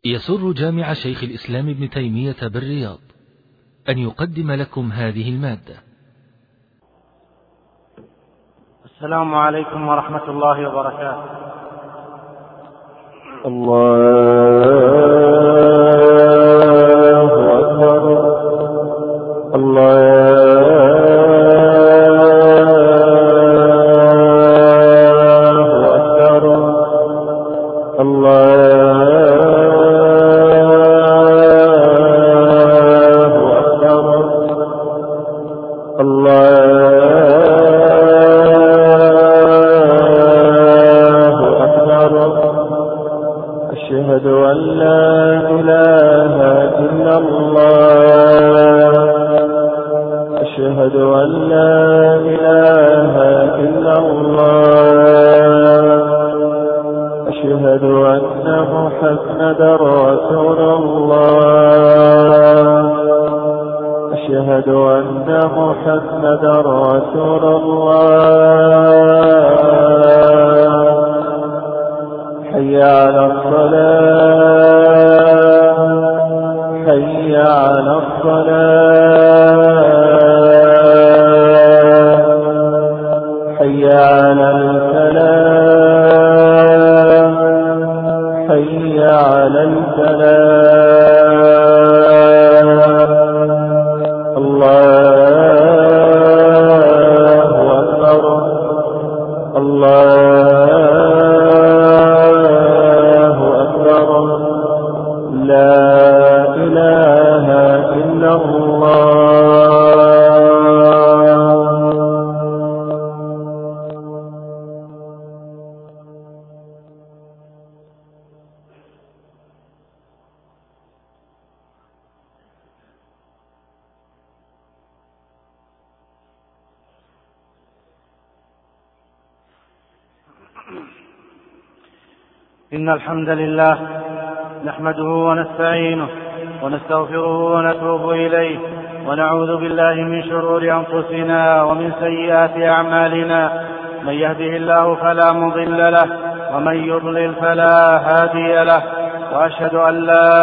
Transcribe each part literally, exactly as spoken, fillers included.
يسر جامع شيخ الإسلام ابن تيمية بالرياض أن يقدم لكم هذه المادة. السلام عليكم ورحمة الله وبركاته. الله أكبر. الله إن الحمد لله نحمده ونستعينه ونستغفره ونتوب إليه ونعوذ بالله من شرور أنفسنا ومن سيئات أعمالنا. من يهده الله فلا مضل له ومن يضلل فلا هادي له، وأشهد أن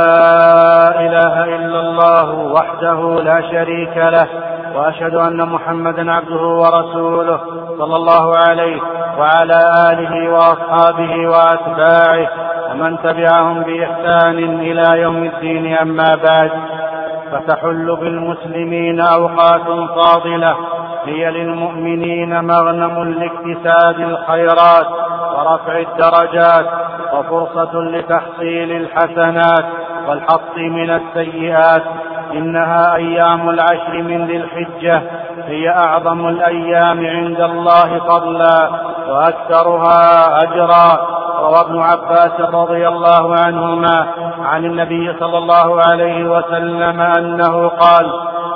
لا إله إلا الله وحده لا شريك له، وأشهد أن محمدا عبده ورسوله صلى الله عليه وعلى آله وأصحابه وأتباعه ومن تبعهم بإحسان إلى يوم الدين. أما بعد، فتحل بالمسلمين أوقات فاضلة هي للمؤمنين مغنم لاكتساب الخيرات ورفع الدرجات وفرصة لتحصيل الحسنات والحط من السيئات. إنها أيام العشر من ذي الحجة هي أعظم الأيام عند الله فضلا وأكثرها أجرا. روى ابن عباس رضي الله عنهما عن النبي صلى الله عليه وسلم أنه قال: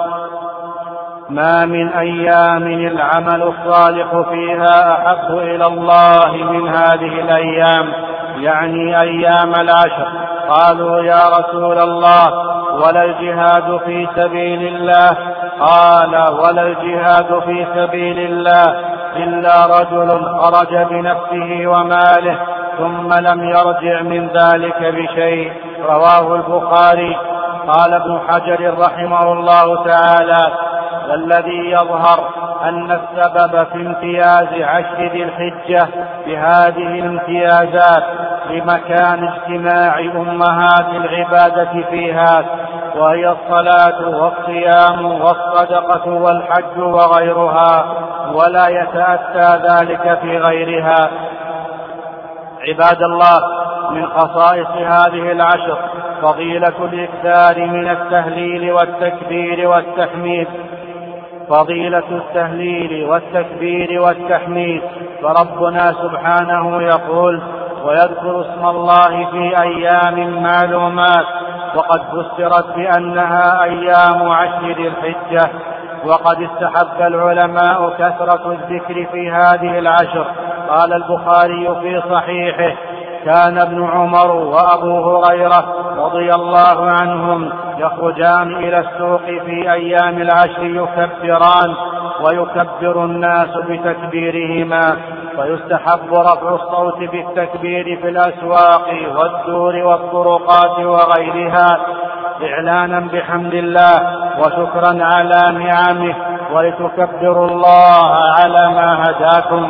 ما من أيام العمل الصالح فيها أحب إلى الله من هذه الأيام، يعني أيام العشر. قالوا: يا رسول الله، ولا الجهاد في سبيل الله؟ قال: ولا الجهاد في سبيل الله إلا رجل خرج بنفسه وماله ثم لم يرجع من ذلك بشيء. رواه البخاري. قال ابن حجر رحمه الله تعالى: والذي يظهر أن السبب في امتياز عشر ذي الحجة بهذه الامتيازات لمكان اجتماع أمهات العبادة فيها، وهي الصلاة والصيام والصدقة والحج وغيرها، ولا يتأتى ذلك في غيرها. عباد الله، من خصائص هذه العشر فضيلة الإكثار من التهليل والتكبير والتحميد فضيلة التهليل والتكبير والتحميد فربنا سبحانه يقول: ويذكر اسم الله في أيام معلومات، وقد فسرت بأنها أيام عشر ذي الحجة. وقد استحب العلماء كثرة الذكر في هذه العشر. قال البخاري في صحيحه: كان ابن عمر وأبو هريرة رضي الله عنهم يخرجان إلى السوق في أيام العشر يكبران ويكبر الناس بتكبيرهما، فيستحب رفع الصوت بالتكبير في الأسواق والدور والطرقات وغيرها إعلانا بحمد الله وشكرا على نعمه ولتكبروا الله على ما هداكم.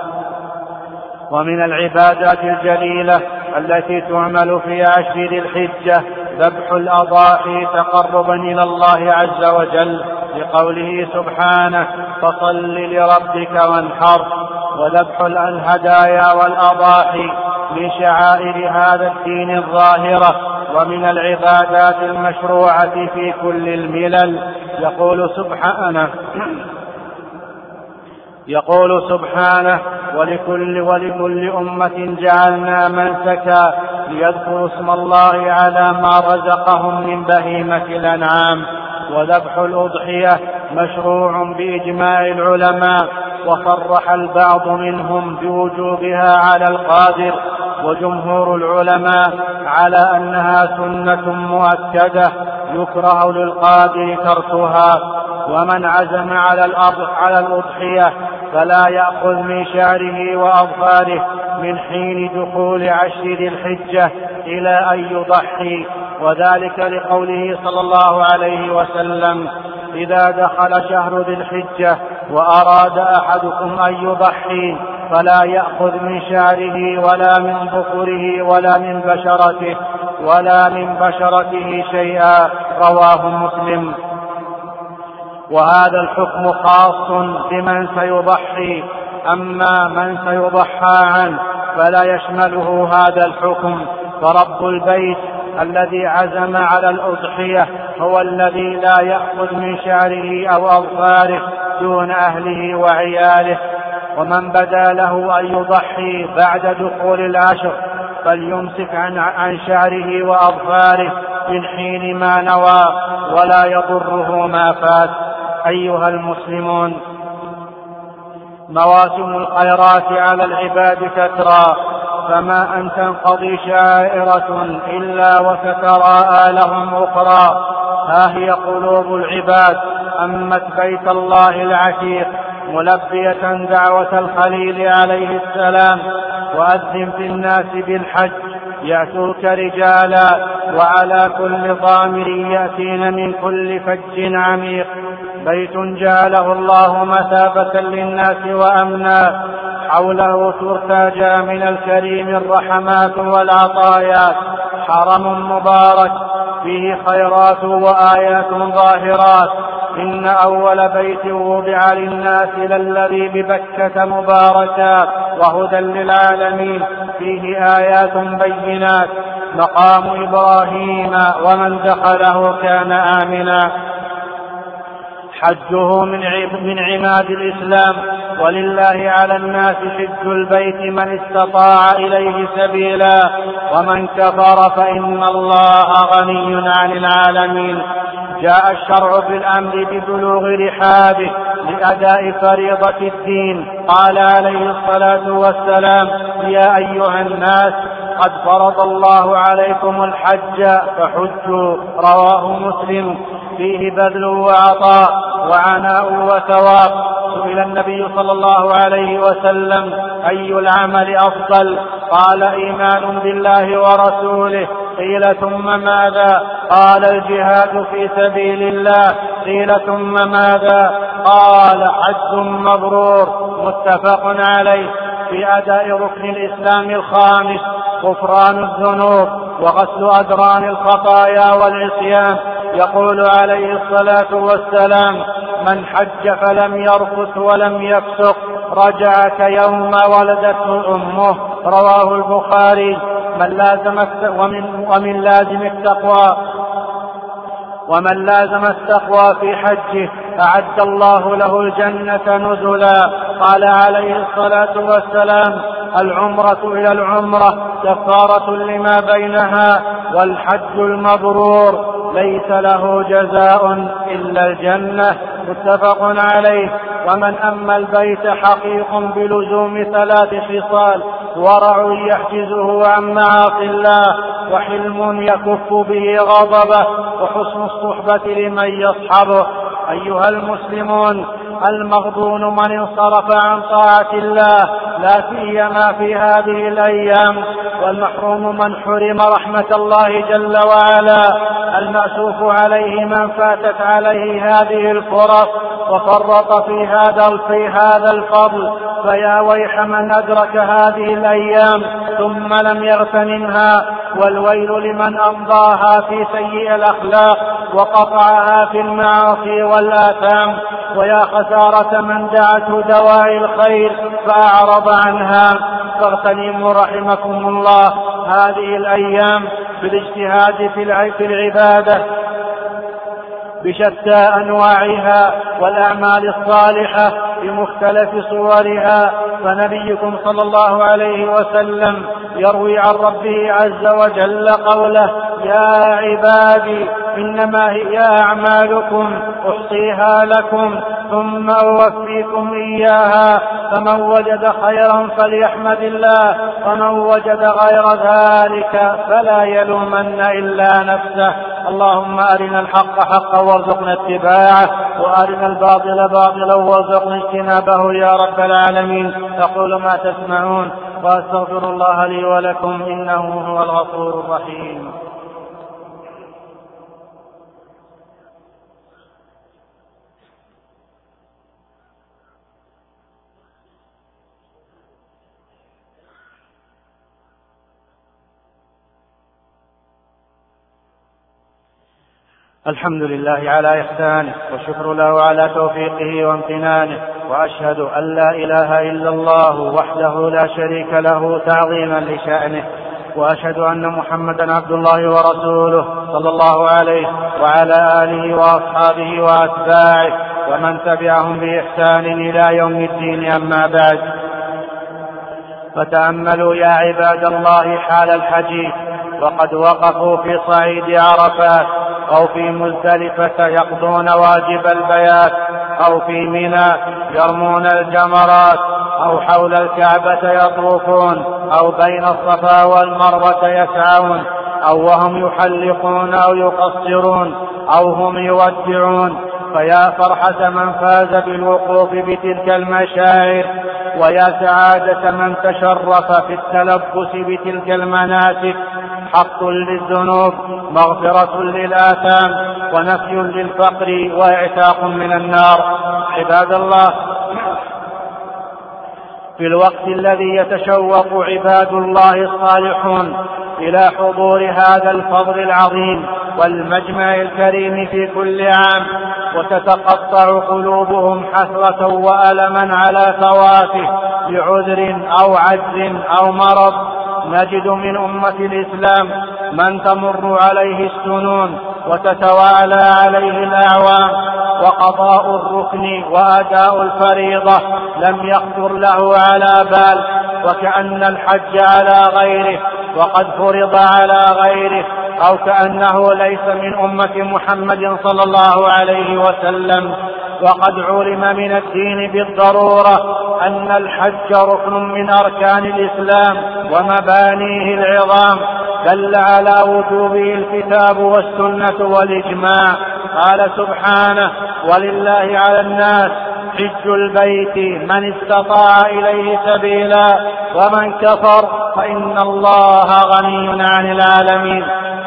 ومن العبادات الجليلة التي تعمل في عشر ذي الحجة ذبح الأضاحي تقربا إلى الله عز وجل، لقوله سبحانه فصل لربك وانحر. وذبح الهدايا والأضاحي من شعائر هذا الدين الظاهرة ومن العبادات المشروعة في كل الملل. يقول سبحانه يقول سبحانه ولكل, ولكل أمة جعلنا منسكا ليذكروا اسم الله على ما رزقهم من بهيمة الأنعام. وذبح الأضحية مشروع بإجماع العلماء، وصرح البعض منهم بوجوبها على القادر، وجمهور العلماء على أنها سنة مؤكدة يكره للقادر تركها. ومن عزم على الأضحية فلا يأخذ من شعره وأظفاره من حين دخول عشر ذي الحجة إلى أن يضحي، وذلك لقوله صلى الله عليه وسلم إذا دخل شهر ذي الحجة وأراد أحدكم أن يضحي فلا يأخذ من شعره ولا من ظفره ولا من بشرته ولا من بشرته شيئا، رواه مسلم. وهذا الحكم خاص بمن سيضحي، أما من سيضحى عنه فلا يشمله هذا الحكم. فرب البيت الذي عزم على الأضحية هو الذي لا يأخذ من شعره أو أظفاره دون أهله وعياله. ومن بدا له أن يضحي بعد دخول العشر فليمسك عن, عن شعره وأظفاره من حين ما نوى ولا يضره ما فات. أيها المسلمون، مواسم الخيرات على العباد كثرى، فما أن تنقضي شائرة إلا وستراءى لهم أخرى. ها هي قلوب العباد أمت بيت الله العتيق ملبية دعوة الخليل عليه السلام. وأذن في الناس بالحج يأتوك رجالا وعلى كل ضامر يأتين من كل فج عميق. بيت جعله الله مثابة للناس وأمنا، حوله ترتجى من الكريم الرحمات والعطايا. حرم مبارك فيه خيرات وآيات ظاهرات. إن أول بيت وضع للناس للذي ببكة مباركا وهدى للعالمين، فيه آيات بينات. مقام إبراهيم ومن دخله كان آمنا. حجه من عماد الإسلام، ولله على الناس حج البيت من استطاع إليه سبيلا، ومن كفر فإن الله غني عن العالمين. جاء الشرع بالأمر ببلوغ رحابه لأداء فريضة الدين. قال عليه الصلاة والسلام يا أيها الناس قد فرض الله عليكم الحج فحجوا، رواه مسلم. فيه بذل وعطاء وعناء وثواب. سئل النبي صلى الله عليه وسلم أي العمل أفضل؟ قال إيمان بالله ورسوله. قيل ثم ماذا؟ قال الجهاد في سبيل الله. قيل ثم ماذا؟ قال حج مبرور. متفق عليه. في أداء ركن الإسلام الخامس غفران الذنوب وغسل أدران الخطايا والعصيان. يقول عليه الصلاة والسلام من حج فلم يرفث ولم يفسق رجع كيوم ولدته أمه، رواه البخاري. من لازم ومن, ومن لازم التقوى ومن لازم التقوى في حجه أعد الله له الجنة نزلا. قال عليه الصلاة والسلام العمرة إلى العمرة كفارة لما بينها، والحج المبرور ليس له جزاء إلا الجنة. متفق عليه. ومن أما البيت حقيق بلزوم ثلاث خصال: ورع يحجزه عن معاصي الله، وحلم يكف به غضبه وحسن الصحبة لمن يصحبه. أيها المسلمون، المغبون من انصرف عن طاعة الله لا سيما في هذه الأيام، والمحروم من حرم رحمة الله جل وعلا. المأسوف عليه من فاتت عليه هذه الفرص وفرط في هذا في هذا الفضل، فيا ويح من أدرك هذه الأيام ثم لم يغتنمها، والويل لمن أمضاها في سيء الأخلاق وقطعها في المعاصي والآثام، ويا خسارة من دعته دواعي الخير فأعرض عنها. فاغتنموا رحمكم الله هذه الأيام بالاجتهاد في العبادة بشتى أنواعها والأعمال الصالحة بمختلف صورها، فنبيكم صلى الله عليه وسلم يروي عن ربه عز وجل قوله: يا عبادي إنما هي أعمالكم أحصيها لكم ثم أوفيكم إياها، فمن وجد خيرا فليحمد الله، ومن وجد غير ذلك فلا يلومن إلا نفسه. اللهم أرنا الحق حقا وارزقنا اتباعه، وأرنا الباطل باطلا وارزقنا اجتنابه يا رب العالمين. أقول ما تسمعون وأستغفر الله لي ولكم إنه هو الغفور الرحيم. الحمد لله على إحسانه، والشكر له على توفيقه وامتنانه، وأشهد أن لا إله إلا الله وحده لا شريك له تعظيما لشأنه، وأشهد أن محمدا عبد الله ورسوله صلى الله عليه وعلى آله وأصحابه وأتباعه ومن تبعهم بإحسان إلى يوم الدين. أما بعد، فتأملوا يا عباد الله حال الحجيج، وقد وقفوا في صعيد عرفات أو في مزدلفة يقضون واجب البيات، أو في منى يرمون الجمرات، أو حول الكعبة يطوفون، أو بين الصفا والمروة يسعون، أو وهم يحلقون أو يقصرون، أو هم يودعون. فيا فرحة من فاز بالوقوف بتلك المشاعر، ويا سعادة من تشرف في التلبس بتلك المناسك. حق للذنوب، مغفرة للآثام، ونفي للفقر، وإعتاق من النار. عباد الله، في الوقت الذي يتشوق عباد الله الصالحون إلى حضور هذا الفضل العظيم والمجمع الكريم في كل عام، وتتقطع قلوبهم حسرة وألما على فواته بعذر أو عجز أو مرض، نجد من أمة الإسلام من تمر عليه السنون وتتوالى عليه الأعوام، وقضاء الركن وأداء الفريضة لم يخطر له على بال، وكأن الحج على غيره وقد فرض على غيره، أو كأنه ليس من أمة محمد صلى الله عليه وسلم. وقد علم من الدين بالضرورة أن الحج ركن من أركان الإسلام ومبانيه العظام، دل على وجوبه الكتاب والسنة والإجماع. قال سبحانه: ولله على الناس حج البيت من استطاع إليه سبيلا ومن كفر فإن الله غني عن العالمين.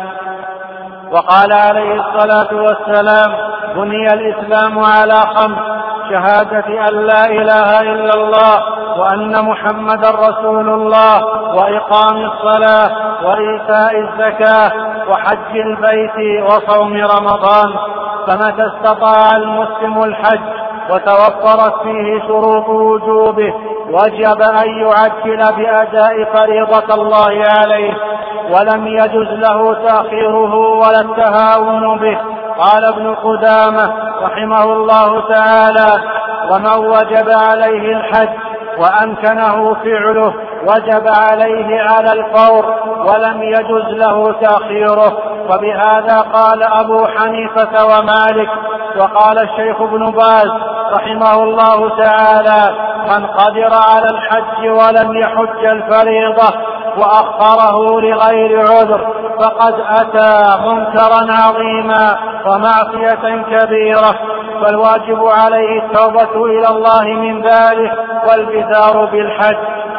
وقال عليه الصلاة والسلام: بني الإسلام على خمس: شهادة أن لا إله إلا الله وأن محمد رسول الله، وإقام الصلاة، وإيتاء الزكاة، وحج البيت، وصوم رمضان. فمتى استطاع المسلم الحج وتوفرت فيه شروط وجوبه وجب أن يعجل بأداء فريضة الله عليه، ولم يجز له تأخيره ولا التهاون به. قال ابن قدامة رحمه الله تعالى: ومن وجب عليه الحج وأمكنه فعله وجب عليه على الفور، ولم يجز له تأخيره. وبهذا قال أبو حنيفة ومالك. وقال الشيخ ابن باز رحمه الله تعالى: من قدر على الحج ولم يحج الفريضة وأخره لغير عذر فقد أتى منكرا عظيما ومعصية كبيرة، فالواجب عليه التوبة إلى الله من ذلك والبذار بالحج.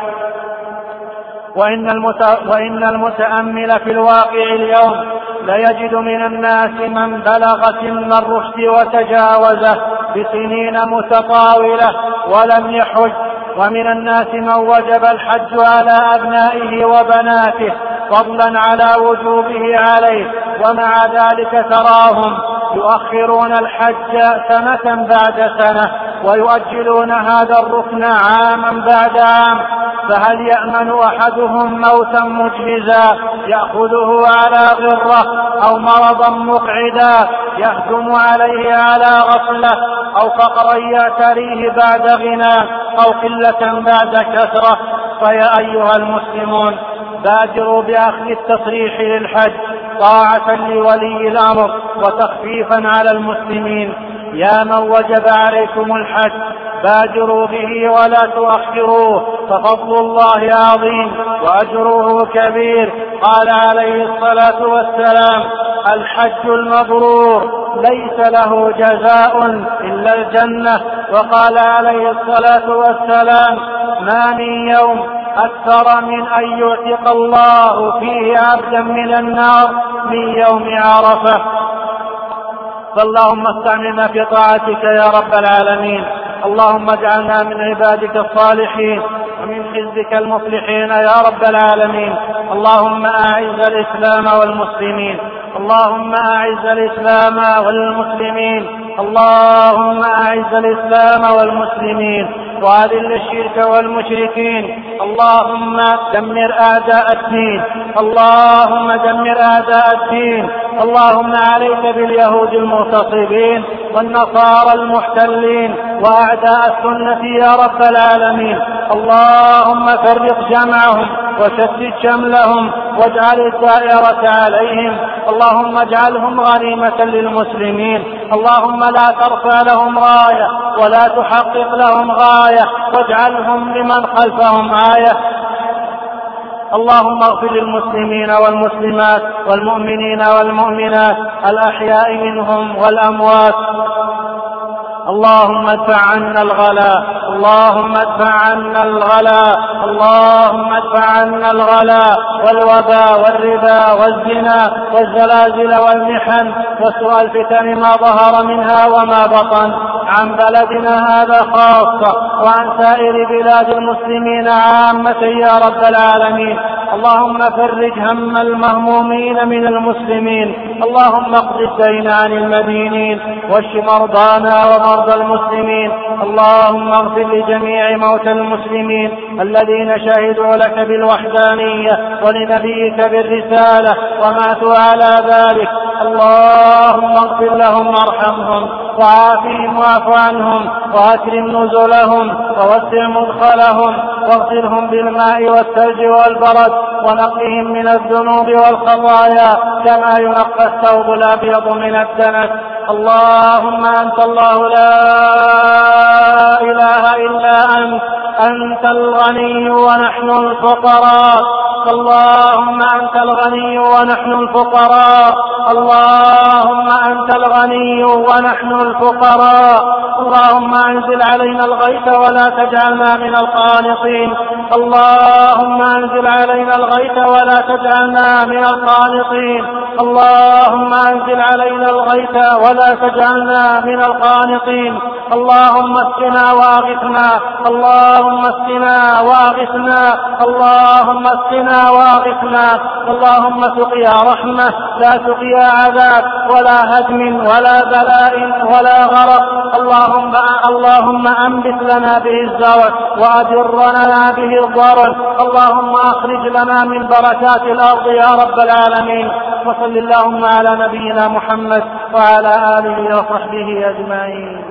وإن, المت... وإن المتأمل في الواقع اليوم ليجد من الناس من بلغ سن الرشد وتجاوزه بسنين متطاولة ولم يحج، ومن الناس من وجب الحج على أبنائه وبناته فضلا على وجوبه عليه، ومع ذلك تراهم يؤخرون الحج سنة بعد سنة ويؤجلون هذا الركن عاما بعد عام، فهل يأمن أحدهم موتا مجهزا يأخذه على غرة أو مرضا مقعدا يهجم عليه على غفلة أو فقرا يعتريه بعد غنى أو قلة بعد كثرة؟ فيا أيها المسلمون بادروا بأخذ التصريح للحج طاعة لولي الأمر وتخفيفا على المسلمين. يا من وجب عليكم الحج بادروا به ولا تؤخروه، ففضل الله عظيم وأجره كبير. قال عليه الصلاة والسلام: الحج المبرور ليس له جزاء إلا الجنة. وقال عليه الصلاة والسلام: ما من يوم أكثر من أن يعتق الله فيه عبدا من النار من يوم عرفة. فاللهم استعملنا في طاعتك يا رب العالمين. اللهم اجعلنا من عبادك الصالحين ومن حزبك المفلحين يا رب العالمين. اللهم أعز الإسلام والمسلمين، اللهم أعز الإسلام والمسلمين، اللهم أعز الإسلام والمسلمين وأذل الشرك والمشركين. اللهم دمر أعداء الدين، اللهم دمر أعداء الدين. اللهم عليك باليهود المغتصبين والنصارى المحتلين وأعداء السنة يا رب العالمين. اللهم فرق جمعهم وشتت شملهم واجعل الدائرة عليهم. اللهم اجعلهم غنيمة للمسلمين. اللهم لا ترفع لهم راية ولا تحقق لهم غاية واجعلهم لمن خلفهم آية. اللهم اغفر للمسلمين والمسلمات والمؤمنين والمؤمنات الأحياء منهم والأموات. اللهم ادفع عنا الغلاء، اللهم ادفع عنا الغلاء، اللهم ادفع عنا الغلاء والوباء والربا والزنا والزلازل والمحن وسوء الفتن ما ظهر منها وما بطن عن بلدنا هذا خاصة وعن سائر بلاد المسلمين عامة يا رب العالمين. اللهم فرج هم المهمومين من المسلمين، اللهم اقض الدين عن المدينين واشف مرضانا ومرضى المسلمين. اللهم اغفر لجميع موتى المسلمين الذين شهدوا لك بالوحدانية ولنبيك بالرسالة وماتوا على ذلك. اللهم اغفر لهم وارحمهم وعافهم واعف عنهم واكرم نزلهم ووسع مدخلهم واغسلهم بالماء والثلج والبرد ونقهم من الذنوب والخطايا كما ينقى الثوب الابيض من الدنس. اللهم انت الله لا اله الا انت، انت الغني ونحن الفقراء. اللهم أنت الغني ونحن الفقراء، اللهم أنت الغني ونحن الفقراء. اللهم أنزل علينا الغيث ولا تجعلنا من القانطين، اللهم أنزل علينا الغيث ولا تجعلنا من القانطين، اللهم أنزل علينا الغيث ولا تجعلنا من القانطين. اللهم اسقنا واغثنا، اللهم اسقنا واغثنا، اللهم اسقنا واغثنا. اللهم سقيا رحمة لا سقيا عذاب ولا هدم ولا بلاء ولا غرق. اللهم اللهم أنبت لنا به الزرع وأدر لنا به الضرر. اللهم أخرج لنا من بركات الأرض يا رب العالمين. وصل اللهم على نبينا محمد وعلى آله وصحبه أجمعين.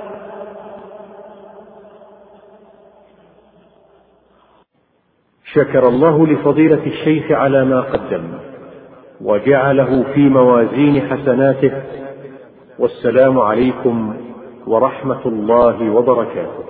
شكر الله لفضيلة الشيخ على ما قدم وجعله في موازين حسناته، والسلام عليكم ورحمة الله وبركاته.